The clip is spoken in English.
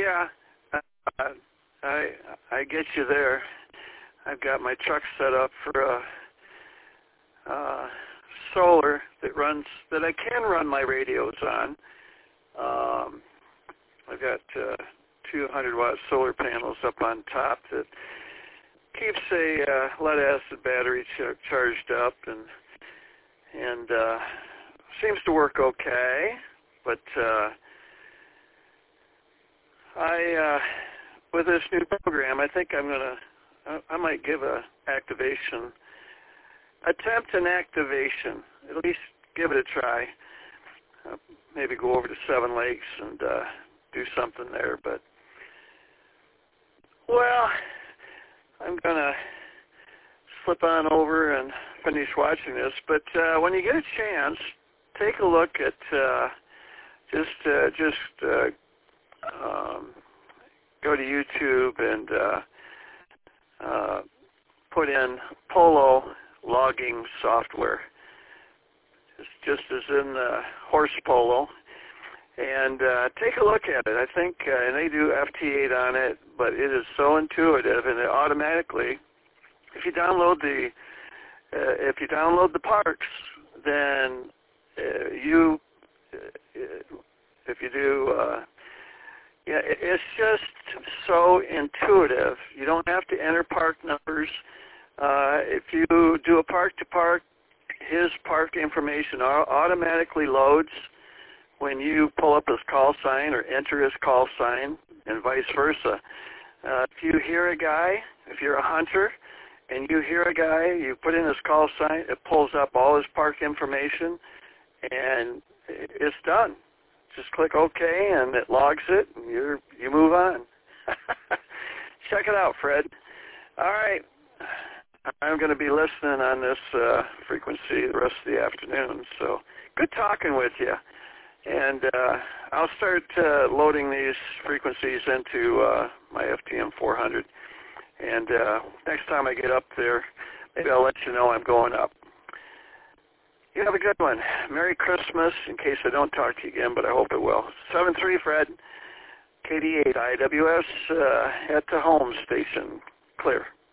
Yeah, I get you there. I've got my truck set up for solar that I can run my radios on. I've got 200-watt solar panels up on top that keeps a lead-acid battery charged up, and seems to work okay. But with this new program, I think I might give attempt an activation, at least give it a try. Maybe go over to Seven Lakes and do something there. But, well, I'm going to slip on over and finish watching this. But when you get a chance, take a look at go to YouTube and put in Polo logging software. It's just as in the horse polo, and take a look at it. I think, and they do FT8 on it, but it is so intuitive, and it automatically, if you download the parks, then it's just so intuitive. You don't have to enter park numbers. If you do a park-to-park, his park information automatically loads when you pull up his call sign or enter his call sign, and vice versa. If you hear a guy, if you're a hunter, and you hear a guy, you put in his call sign, it pulls up all his park information, and it's done. Just click OK, and it logs it, and you move on. Check it out, Fred. All right. I'm going to be listening on this frequency the rest of the afternoon. So good talking with you. And I'll start loading these frequencies into my FTM 400. And next time I get up there, maybe I'll let you know I'm going up. You have a good one. Merry Christmas, in case I don't talk to you again, but I hope it will. 7-3, Fred. KD8 IWS at the home station. Clear.